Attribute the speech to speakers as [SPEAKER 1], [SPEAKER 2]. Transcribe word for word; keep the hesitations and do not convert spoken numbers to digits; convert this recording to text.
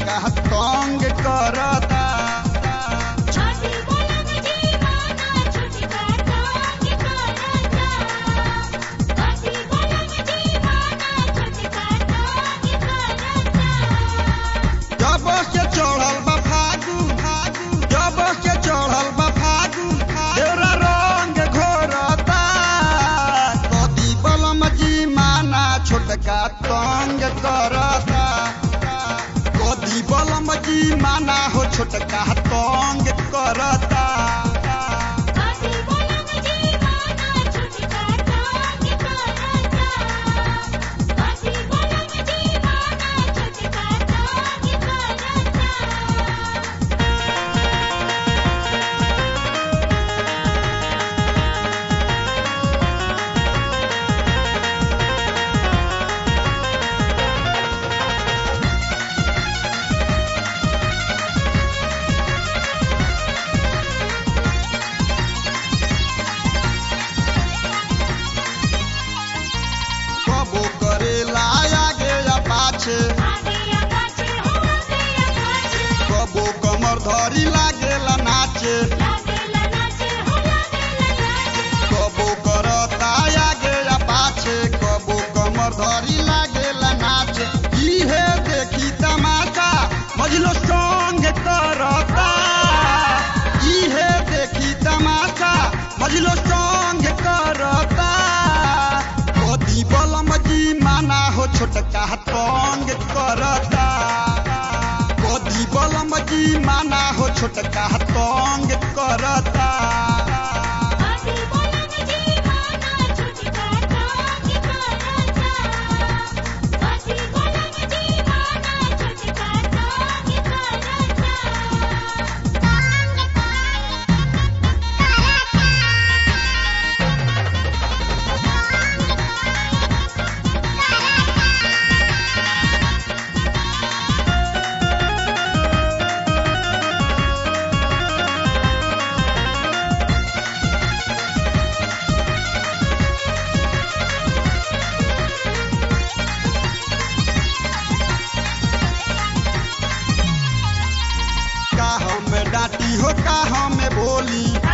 [SPEAKER 1] छोटका तंग करता। जब से चढ़ल बा फागुन, जब से चढ़ल बा फागुन, तेरा रंग घोरता। कदी बलम जी माना छोटका तंग करता। कदी बलम जी माना हो छोटका तंग करता। कबो करेला आगे या पाछे, कबो कमर धरी लागेला नाचे। कबो करता आगे या पाछे, कबो कमर धरी लागेला नाचे। इहे देखी तमाशा मजलो संग करता। इहे देखी तमाशा मजलो संग करता। कदी बलम जी माना हो छोटका तंग करता। कदी बलम जी माना हो छोटका तंग करता। का हम डांटी हो का हम बोली,